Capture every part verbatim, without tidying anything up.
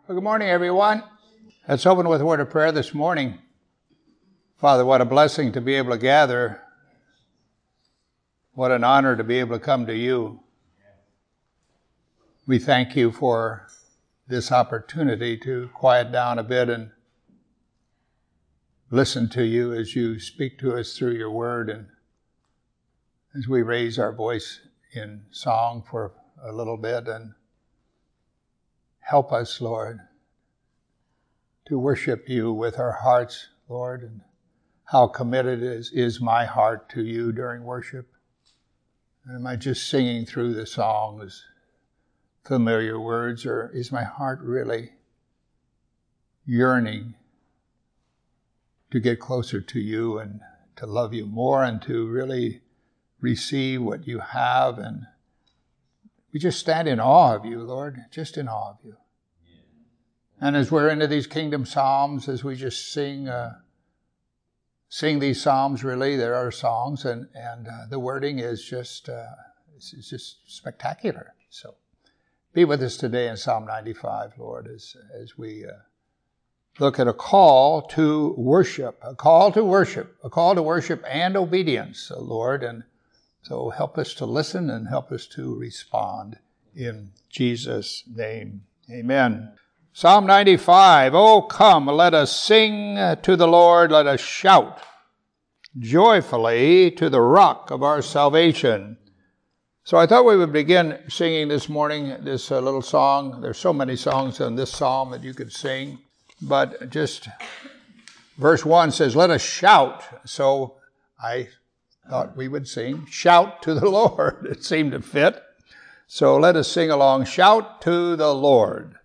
Well, good morning, everyone. Let's open with a word of prayer this morning. Father, what a blessing to be able to gather. What an honor to be able to come to you. We thank you for this opportunity to quiet down a bit and listen to you as you speak to us through your word, and as we raise our voice in song for a little bit. And help us, Lord, to worship you with our hearts, Lord, and how committed is, is my heart to you during worship. And am I just singing through the songs, familiar words, or is my heart really yearning to get closer to you and to love you more and to really receive what you have? And we just stand in awe of you, Lord, just in awe of you. And as we're into these kingdom psalms, as we just sing uh, sing these psalms, really, there are songs, and, and uh, the wording is just uh, it's, it's just spectacular. So be with us today in Psalm ninety-five, Lord, as, as we uh, look at a call to worship, a call to worship, a call to worship and obedience, Lord. And so help us to listen and help us to respond in Jesus' name. Amen. Psalm ninety-five, oh come, let us sing to the Lord, let us shout joyfully to the rock of our salvation. So I thought we would begin singing this morning this uh, little song. There's so many songs in this psalm that you could sing, but just verse one says, let us shout. So I thought we would sing, shout to the Lord. It seemed to fit. So let us sing along, shout to the Lord.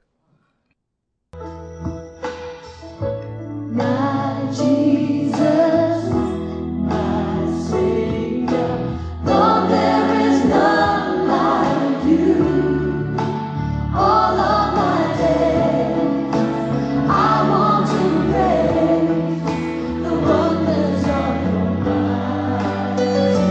My Jesus, my Savior, Lord, there is none like you. All of my days, I want to praise the wonders of your mighty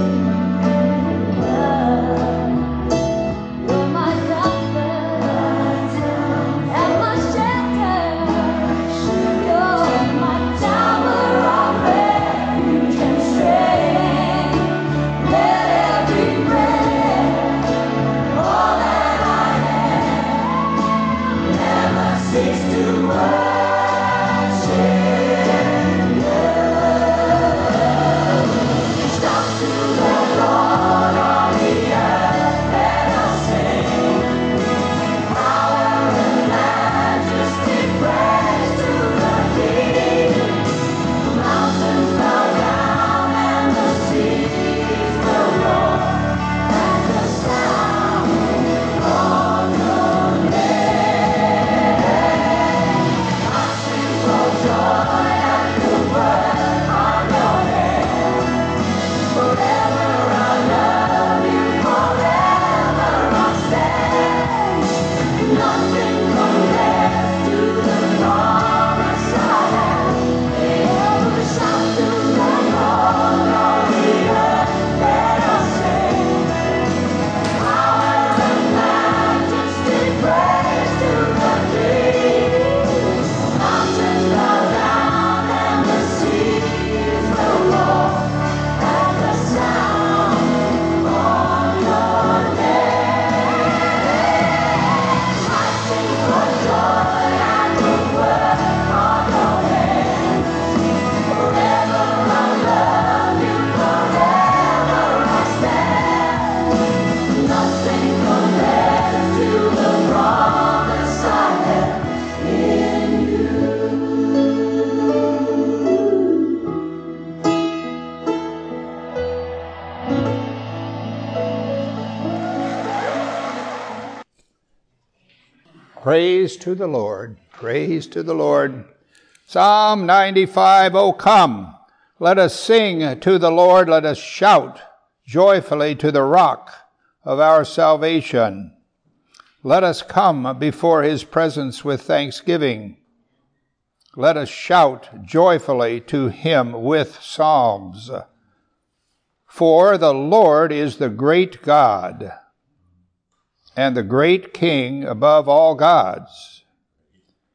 love. You're my comfort and my shelter. You're my tower of refuge and strength. Let every breath, all that I am, never cease to worship you. Shout to the Lord on the earth, let us sing. Power and majesty, praise to the King. Mountains bow down and the seas will roar at the sound of your name. I sing for joy at the work of your hand. Forever I love you, forever I'll stand. Nothing compares to the promise I have. Oh, shout to the Lord, all the earth, let us sing. Power and majesty, praise to the King. Mountains bow down and the seas will roar at the sound of your name. I sing for joy at the work of your hands. Forever I'll love you, forever I'll stand. Nothing compares to the promise I have in you. Praise to the Lord. Praise to the Lord. Psalm ninety-five, oh come, let us sing to the Lord, let us shout joyfully to the rock of our salvation. Let us come before his presence with thanksgiving. Let us shout joyfully to him with psalms. For the Lord is the great God and the great King above all gods.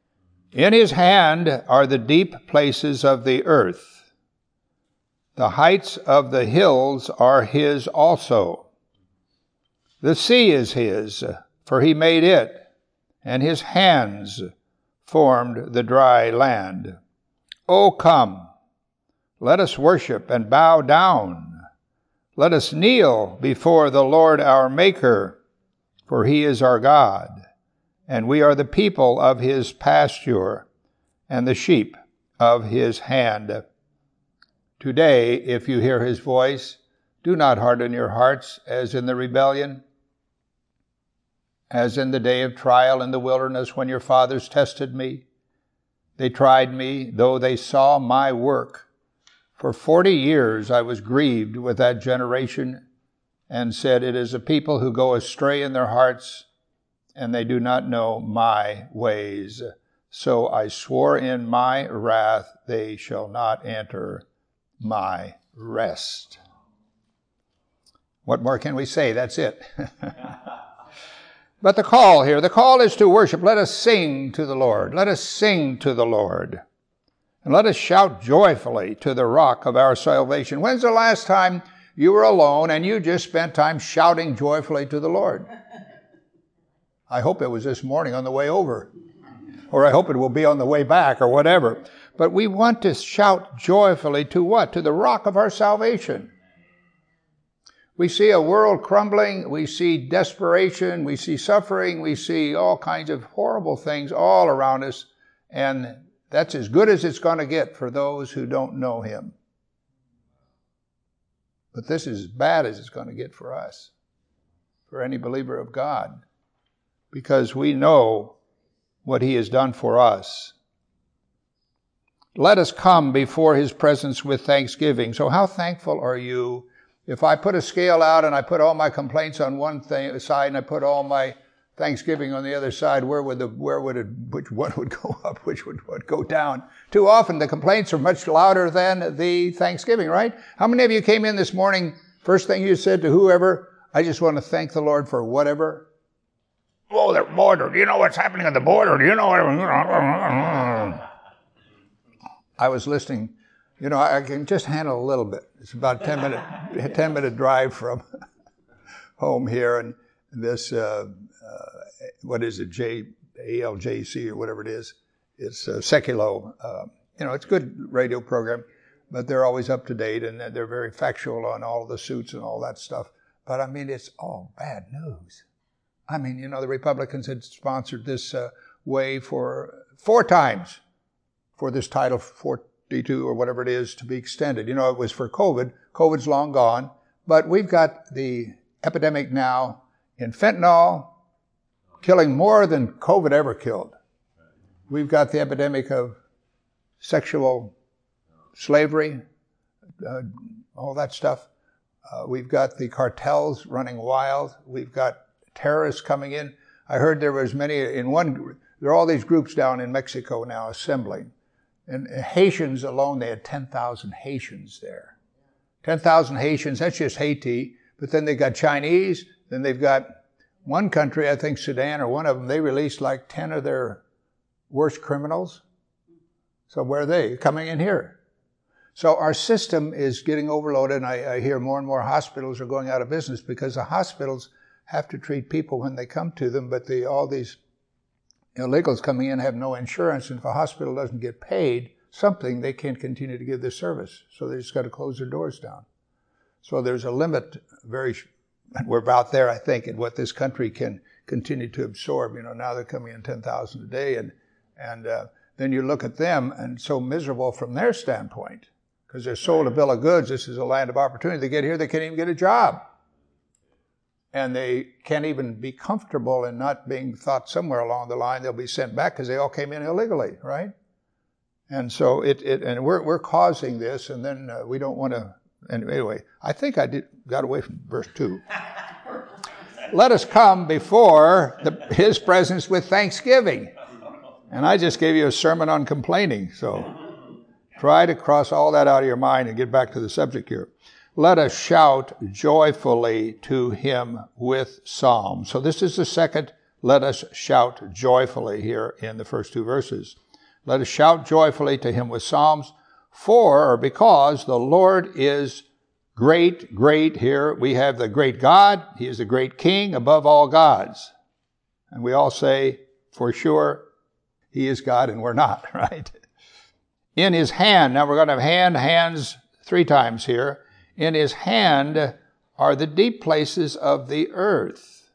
In his hand are the deep places of the earth. The heights of the hills are his also. The sea is his, for he made it, and his hands formed the dry land. O come, let us worship and bow down. Let us kneel before the Lord our Maker, for he is our God, and we are the people of his pasture and the sheep of his hand. Today, if you hear his voice, do not harden your hearts as in the rebellion, as in the day of trial in the wilderness when your fathers tested me. They tried me, though they saw my work. For forty years I was grieved with that generation and said, it is a people who go astray in their hearts, and they do not know my ways. So I swore in my wrath, they shall not enter my rest. What more can we say? That's it. But the call here, the call is to worship. Let us sing to the Lord. Let us sing to the Lord. And let us shout joyfully to the rock of our salvation. When's the last time you were alone and you just spent time shouting joyfully to the Lord? I hope it was this morning on the way over. Or I hope it will be on the way back or whatever. But we want to shout joyfully to what? To the rock of our salvation. We see a world crumbling, we see desperation, we see suffering, we see all kinds of horrible things all around us, and that's as good as it's going to get for those who don't know him. But this is as bad as it's going to get for us, for any believer of God, because we know what he has done for us. Let us come before his presence with thanksgiving. So how thankful are you? If I put a scale out and I put all my complaints on one thing, side and I put all my thanksgiving on the other side, where would the where would it which one would go up, which would, would go down? Too often the complaints are much louder than the thanksgiving, right? How many of you came in this morning, first thing you said to whoever, I just want to thank the Lord for whatever? Oh, the border. Do you know what's happening at the border? Do you know what? I was listening. You know, I can just handle a little bit. It's about a ten minute, ten minute drive from home here, and this, uh, uh, what is it, J, A L J C or whatever it is, it's uh, Seculo. Uh, you know, it's a good radio program, but they're always up to date, and they're very factual on all the suits and all that stuff. But I mean, it's all bad news. I mean, you know, the Republicans had sponsored this uh, way for four times for this Title forty-two or whatever it is to be extended. You know, it was for COVID. COVID's long gone. But we've got the epidemic now in fentanyl, killing more than COVID ever killed. We've got the epidemic of sexual slavery, uh, all that stuff. Uh, we've got the cartels running wild. We've got terrorists coming in. I heard there was many in one, there are all these groups down in Mexico now assembling. And Haitians alone, they had ten thousand Haitians there. ten thousand Haitians, that's just Haiti. But then they've got Chinese. Then they've got one country, I think Sudan or one of them, they released like ten of their worst criminals. So where are they? Coming in here. So our system is getting overloaded, and I, I hear more and more hospitals are going out of business because the hospitals have to treat people when they come to them, but the, all these illegals coming in have no insurance, and if a hospital doesn't get paid something, they can't continue to give this service. So they just got to close their doors down. So there's a limit, very, we're about there, I think, in what this country can continue to absorb. You know, now they're coming in ten thousand a day, and and uh, then you look at them, and so miserable from their standpoint, because they're sold a bill of goods. This is a land of opportunity. They get here, they can't even get a job. And they can't even be comfortable in not being thought somewhere along the line they'll be sent back because they all came in illegally, right? And so it, it and we're we're causing this, and then uh, we don't want to. And anyway, I think I did got away from verse two. Let us come before the, his presence with thanksgiving. And I just gave you a sermon on complaining, so try to cross all that out of your mind and get back to the subject here. Let us shout joyfully to him with psalms. So this is the second, let us shout joyfully here in the first two verses. Let us shout joyfully to him with psalms, for or because the Lord is great, great. Here we have the great God. He is the great King above all gods. And we all say, for sure, he is God and we're not, right? In his hand, now we're going to have hand, hands three times here. In his hand are the deep places of the earth.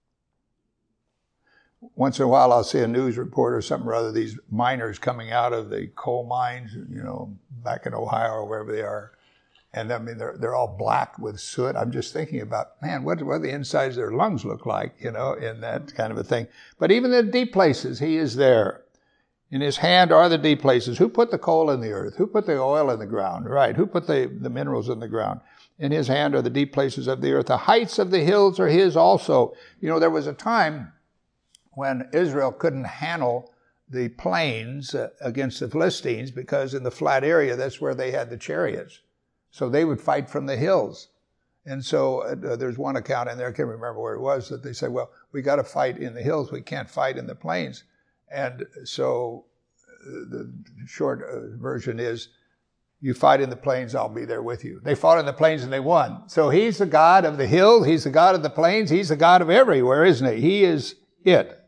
Once in a while I'll see a news report or something or other, these miners coming out of the coal mines, you know, back in Ohio or wherever they are. And I mean, they're, they're all black with soot. I'm just thinking about, man, what, what do the insides of their lungs look like, you know, in that kind of a thing. But even in the deep places, he is there. In his hand are the deep places. Who put the coal in the earth? Who put the oil in the ground? Right. Who put the, the minerals in the ground? In his hand are the deep places of the earth. The heights of the hills are his also. You know, there was a time when Israel couldn't handle the plains uh, against the Philistines because in the flat area, that's where they had the chariots. So they would fight from the hills. And so uh, there's one account in there, I can't remember where it was, that they said, well, we got to fight in the hills. We can't fight in the plains. And so uh, the short uh, version is, you fight in the plains, I'll be there with you. They fought in the plains and they won. So he's the God of the hills. He's the God of the plains. He's the God of everywhere, isn't he? He is it.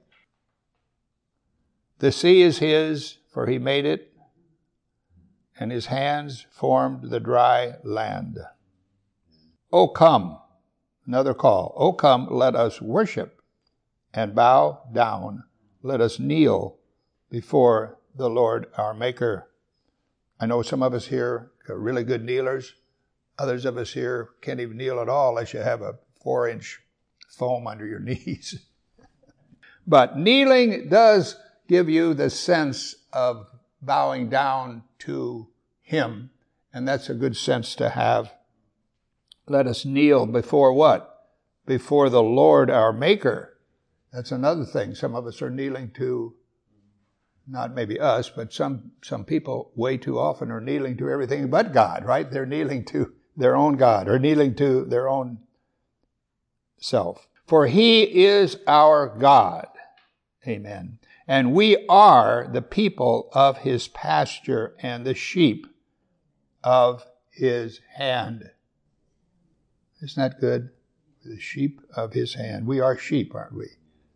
The sea is his, for he made it, and his hands formed the dry land. O come, another call. O come, let us worship and bow down. Let us kneel before the Lord our Maker. I know some of us here are really good kneelers. Others of us here can't even kneel at all unless you have a four-inch foam under your knees. But kneeling does give you the sense of bowing down to him, and that's a good sense to have. Let us kneel before what? Before the Lord our Maker. That's another thing. Some of us are kneeling to, not maybe us, but some, some people way too often are kneeling to everything but God, right? They're kneeling to their own God or kneeling to their own self. For he is our God. Amen. And we are the people of his pasture and the sheep of his hand. Isn't that good? The sheep of his hand. We are sheep, aren't we?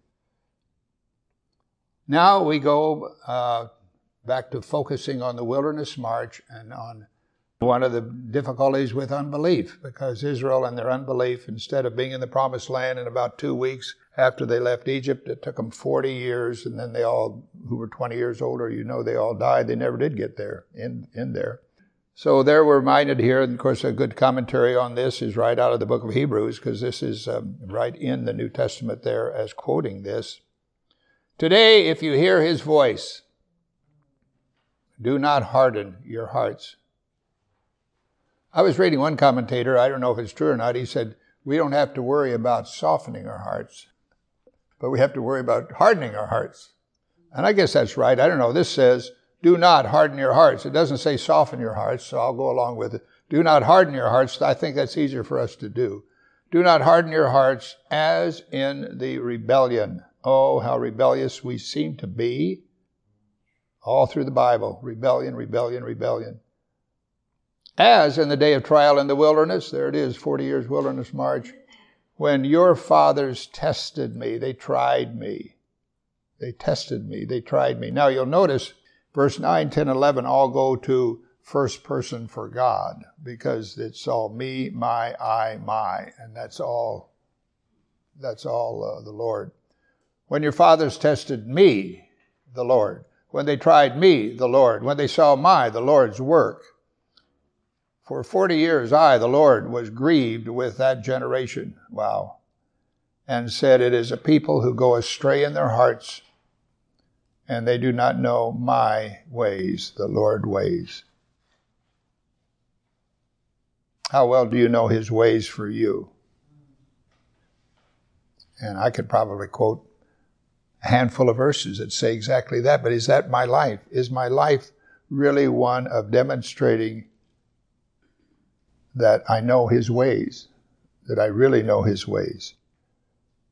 Now we go uh, back to focusing on the wilderness march and on one of the difficulties with unbelief, because Israel and their unbelief, instead of being in the promised land in about two weeks after they left Egypt, it took them forty years, and then they all, who were twenty years older, you know, they all died. They never did get there, in, in there. So there we're reminded here, and of course a good commentary on this is right out of the book of Hebrews, because this is um, right in the New Testament there as quoting this. Today, if you hear his voice, do not harden your hearts. I was reading one commentator, I don't know if it's true or not, he said, we don't have to worry about softening our hearts, but we have to worry about hardening our hearts. And I guess that's right. I don't know. This says, do not harden your hearts. It doesn't say soften your hearts, so I'll go along with it. Do not harden your hearts. I think that's easier for us to do. Do not harden your hearts as in the rebellion. Oh, how rebellious we seem to be. All through the Bible. Rebellion, rebellion, rebellion. As in the day of trial in the wilderness, there it is, forty years wilderness march, when your fathers tested me, they tried me. They tested me, they tried me. Now you'll notice verse nine, ten, eleven all go to first person for God, because it's all me, my, I, my, and that's all, that's all uh, the Lord. When your fathers tested me, the Lord. When they tried me, the Lord. When they saw my, the Lord's work. For forty years, I, the Lord, was grieved with that generation. Wow. And said, it is a people who go astray in their hearts, and they do not know my ways, the Lord's ways. How well do you know his ways for you? And I could probably quote a handful of verses that say exactly that, but is that my life? Is my life really one of demonstrating that I know his ways, that I really know his ways?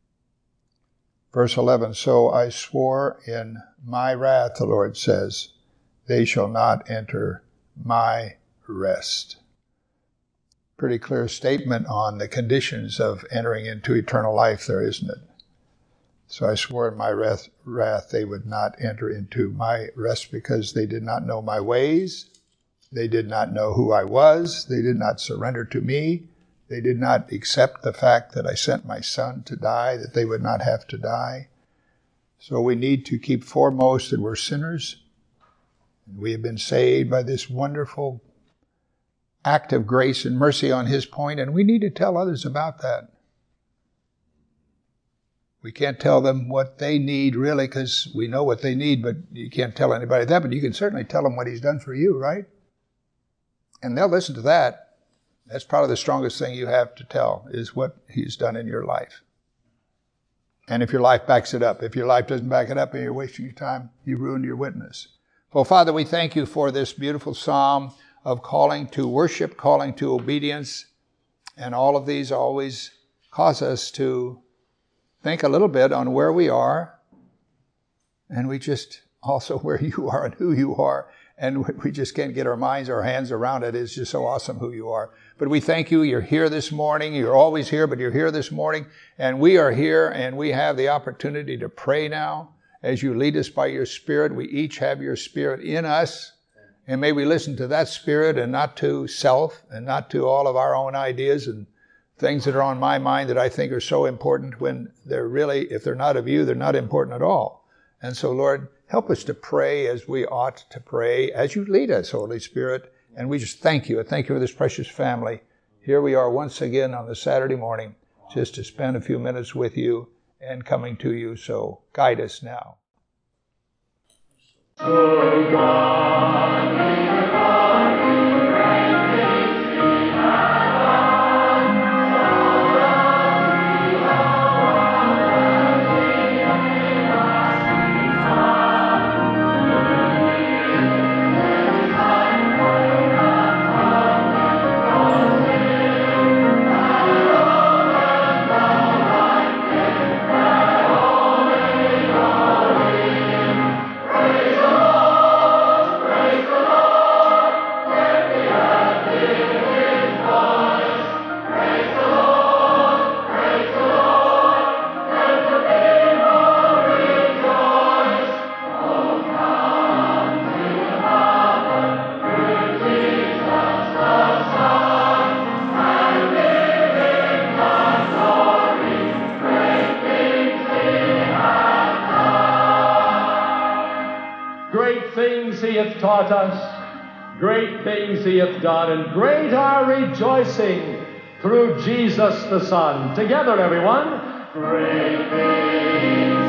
Verse eleven, so I swore in my wrath, the Lord says, they shall not enter my rest. Pretty clear statement on the conditions of entering into eternal life there, isn't it? So I swore in my wrath, wrath they would not enter into my rest because they did not know my ways. They did not know who I was. They did not surrender to me. They did not accept the fact that I sent my son to die, that they would not have to die. So we need to keep foremost that we're sinners. And we have been saved by this wonderful act of grace and mercy on his point, and we need to tell others about that. We can't tell them what they need, really, because we know what they need, but you can't tell anybody that, but you can certainly tell them what he's done for you, right? And they'll listen to that. That's probably the strongest thing you have to tell, is what he's done in your life. And if your life backs it up. If your life doesn't back it up and you're wasting your time, you ruined your witness. Well, Father, we thank you for this beautiful psalm of calling to worship, calling to obedience. And all of these always cause us to think a little bit on where we are. And we just also where you are and who you are. And we just can't get our minds, our hands around it. It's just so awesome who you are. But we thank you. You're here this morning. You're always here, but you're here this morning. And we are here, and we have the opportunity to pray now. As you lead us by your Spirit, we each have your Spirit in us. And may we listen to that Spirit and not to self and not to all of our own ideas and things that are on my mind that I think are so important when they're really, if they're not of you, they're not important at all. And so, Lord, help us to pray as we ought to pray, as you lead us, Holy Spirit. And we just thank you. I thank you for this precious family. Here we are once again on the Saturday morning, just to spend a few minutes with you and coming to you. So guide us now. Oh God, we adore you, great things we have done. So love we love, we may not see some. Every time for the love of sin, thy love and thou light in thy holy glory. Praise the Lord, praise the Lord, let the earth hear his voice. Praise the Lord, praise the Lord, let the people rejoice. Oh, come to the Father, through Jesus the Son, and live in the glory. Great things he hath done. Great things he hath taught us, great things he hath done, and great our rejoicing through Jesus the Son. Together, everyone. Great things